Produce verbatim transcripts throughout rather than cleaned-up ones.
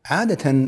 عادة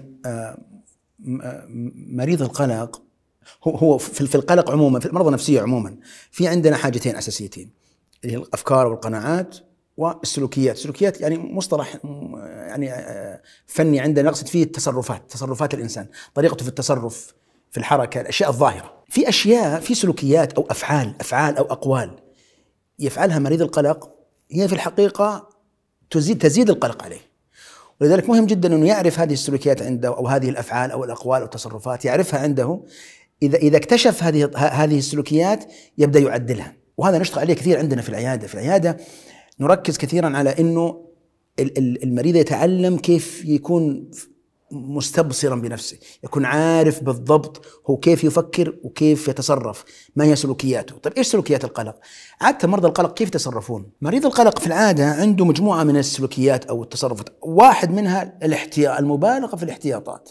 مريض القلق هو هو في القلق عموما، في المرضى النفسية عموما، في عندنا حاجتين أساسيتين اللي هي الأفكار والقناعات والسلوكيات. السلوكيات يعني مصطلح يعني فني عندنا نقصد فيه التصرفات، تصرفات الإنسان، طريقته في التصرف، في الحركة، الأشياء الظاهرة. في أشياء، في سلوكيات أو أفعال أفعال أو أقوال يفعلها مريض القلق هي في الحقيقة تزيد تزيد القلق عليه، ولذلك مهم جدا أنه يعرف هذه السلوكيات عنده أو هذه الأفعال أو الأقوال أو التصرفات يعرفها عنده. إذا إذا اكتشف هذه هذه السلوكيات يبدأ يعدلها، وهذا نشتغل عليه كثير عندنا في العيادة. في العيادة نركز كثيرا على أنه المريض يتعلم كيف يكون مستبصرا بنفسه، يكون عارف بالضبط هو كيف يفكر وكيف يتصرف، ما هي سلوكياته. طيب إيش سلوكيات القلق؟ عادة مرضى القلق كيف يتصرفون؟ مريض القلق في العادة عنده مجموعة من السلوكيات أو التصرفات، واحد منها الاحتياط، المبالغة في الاحتياطات.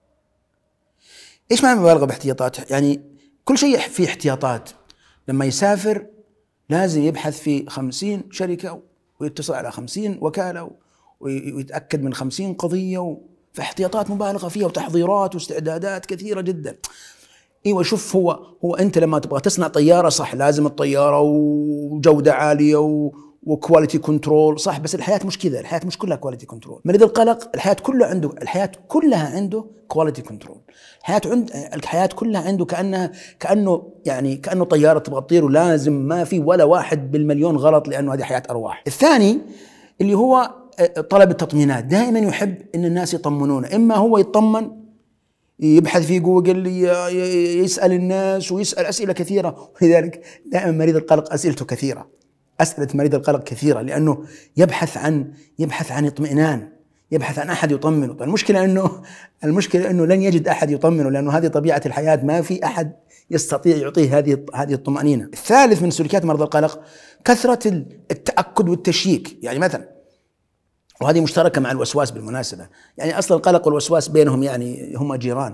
إيش معنى مبالغة باحتياطات؟ يعني كل شيء فيه احتياطات. لما يسافر لازم يبحث في خمسين شركة ويتصل على خمسين وكالة ويتأكد من خمسين قضية، في احتياطات مبالغة فيها وتحضيرات واستعدادات كثيرة جدا. ايوه شوف، هو هو انت لما تبغى تصنع طيارة صح لازم الطيارة وجودة عالية وكواليتي كنترول صح، بس الحياة مش كذا، الحياة مش كلها كواليتي كنترول. مريض القلق الحياة كلها عنده الحياة كلها عنده كواليتي كنترول. الحياة عند الحياة كلها عنده كأنها كأنه يعني كأنه طيارة تبغى تطير ولازم ما في ولا واحد بالمليون غلط، لأنه هذه حياة أرواح. الثاني اللي هو طلب التطمينات، دائما يحب ان الناس يطمنونه، اما هو يطمن يبحث في جوجل يسأل الناس ويسأل أسئلة كثيرة، ولذلك دائما مريض القلق أسئلته كثيرة، أسئلة مريض القلق كثيرة، لأنه يبحث عن يبحث عن اطمئنان، يبحث عن أحد يطمنه. المشكلة أنه المشكلة أنه لن يجد أحد يطمنه، لأنه هذه طبيعة الحياة، ما في أحد يستطيع يعطيه هذه هذه الطمأنينة. الثالث من سلوكيات مرضى القلق كثرة التأكد والتشييك. يعني مثلا، وهذه مشتركة مع الوسواس بالمناسبة، يعني أصلا القلق والوسواس بينهم يعني هم جيران.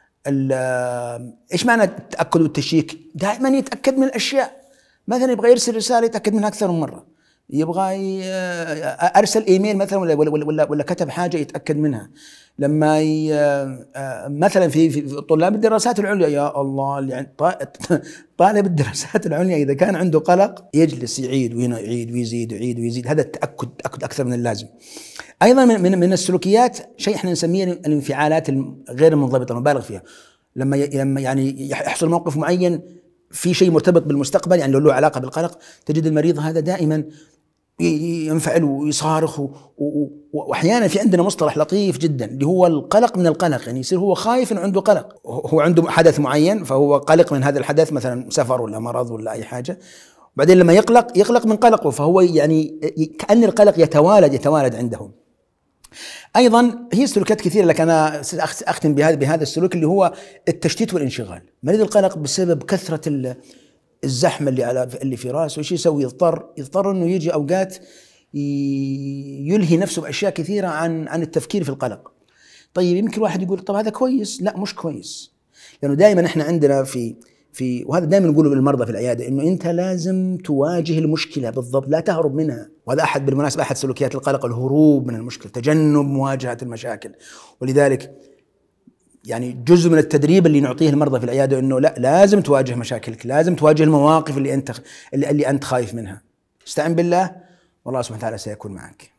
إيش معنى التأكد والتشيك؟ دائما يتأكد من الأشياء، مثلا يبغى يرسل رسالة يتأكد منها أكثر من مرة، يبغى أرسل إيميل مثلا ولا, ولا, ولا, ولا كتب حاجة يتأكد منها. لما مثلا في, في طلاب الدراسات العليا، يا الله، يعني طالب الدراسات العليا إذا كان عنده قلق يجلس يعيد ويعيد ويزيد ويعيد ويزيد، هذا التأكد تأكد أكثر من اللازم. أيضا من من السلوكيات شيء احنا نسميه الانفعالات الغير المنضبطة المبالغ فيها. لما لما يعني يحصل موقف معين في شيء مرتبط بالمستقبل، يعني لو له علاقة بالقلق، تجد المريض هذا دائما ينفعل ويصارخ، واحيانا في عندنا مصطلح لطيف جدا اللي هو القلق من القلق، يعني يصير هو خايف انه عنده قلق، هو عنده حدث معين فهو قلق من هذا الحدث، مثلا سفر ولا مرض ولا اي حاجه، وبعدين لما يقلق يقلق من قلقه، فهو يعني كأن القلق يتوالد يتوالد عندهم. ايضا هي سلوكيات كثيره، لكن انا اختم بهذا بهذا السلوك اللي هو التشتيت والانشغال. مريض القلق بسبب كثره الزحمه اللي على اللي في راسه ايش يسوي؟ يضطر يضطر انه يجي اوقات يلهي نفسه باشياء كثيره عن عن التفكير في القلق. طيب يمكن واحد يقول طب هذا كويس، لا مش كويس، لانه يعني دائما احنا عندنا في في وهذا دائما نقوله للمرضى في العياده، انه انت لازم تواجه المشكله بالضبط، لا تهرب منها. وهذا احد بالمناسبه احد سلوكيات القلق، الهروب من المشكله، تجنب مواجهه المشاكل. ولذلك يعني جزء من التدريب اللي نعطيه المرضى في العياده انه لا، لازم تواجه مشاكلك، لازم تواجه المواقف اللي انت اللي, اللي انت خايف منها. استعن بالله والله سبحانه وتعالى سيكون معك.